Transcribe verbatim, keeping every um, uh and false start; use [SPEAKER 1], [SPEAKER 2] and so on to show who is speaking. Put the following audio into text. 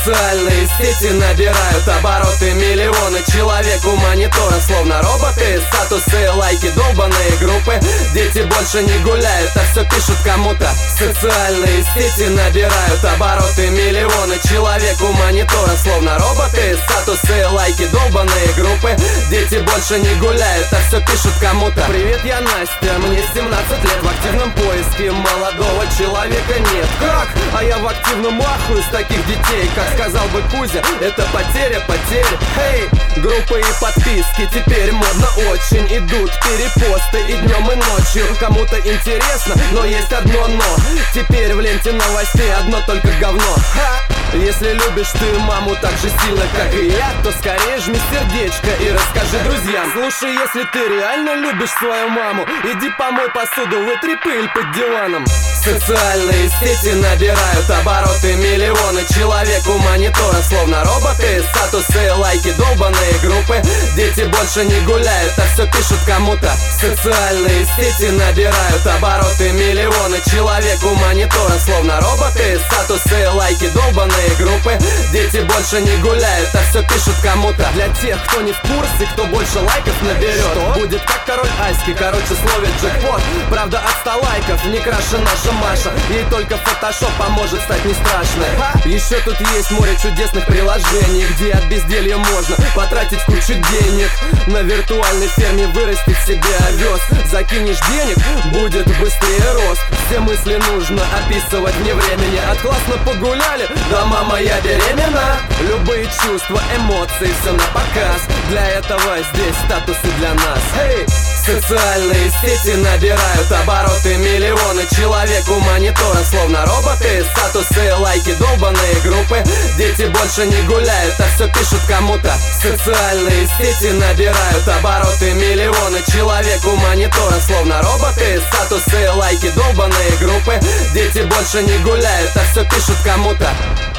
[SPEAKER 1] Социальные сети набирают обороты, миллионы человек у монитора, словно роботы. Статусы, лайки, долбаные группы. Дети больше не гуляют, а все пишут кому-то. Социальные сети набирают обороты, миллионы человек у монитора, словно роботы. Статусы, лайки, долбаные группы. Дети больше не гуляют, а все пишут кому-то. Привет, я Настя, мне семнадцать лет. В активном поиске молодого человека нет. Как? А я в активном ахуе с таких детей. Как сказал бы Кузя, это потеря, потеря. Эй, группы и подписки теперь модно очень. Идут перепосты и днем, и ночью. Кому-то интересно, но есть одно но. Теперь в ленте новостей одно только говно. Ха! Если любишь ты маму так же сильно, как и я, то скорее жми сердечко и расскажи друзьям. Слушай, если ты реально любишь свою маму, иди помой посуду, вытри пыль под диваном. Социальные сети набирают обороты, миллионы человек у монитора, словно роботы. Статусы, лайки, долбаные группы. Дети больше не гуляют, а все пишут кому-то. Социальные сети набирают обороты, миллионы человек у монитора, словно роботы. Статусы, лайки, долбаные группы. Дети больше не гуляют, а все пишут кому-то. Для тех, кто не в курсе, кто больше лайков наберет, что? Будет как король Аськи, короче словит джекпот. Правда от ста лайков не краше наша Маша. Ей только фотошоп поможет стать не страшной. Еще тут есть море чудесных приложений, где от безделья можно потратить кучу денег. На виртуальной ферме вырастить себе овес. Закинешь денег, будет быстрее рост. Все мысли нужно описывать вне времени. От классно погуляли, да мама я беременна. Любые чувства, эмоции, все на показ. Для этого здесь статусы для нас. Hey! Социальные сети набирают обороты, миллионы человек у монитора, словно роботы. Статусы, лайки, долбаные группы. Дети больше не гуляют, а все пишут кому-то. Социальные сети набирают обороты, миллионы человек у монитора, словно роботы. Статусы, лайки, долбаные группы. Дети больше не гуляют, а все пишут кому-то.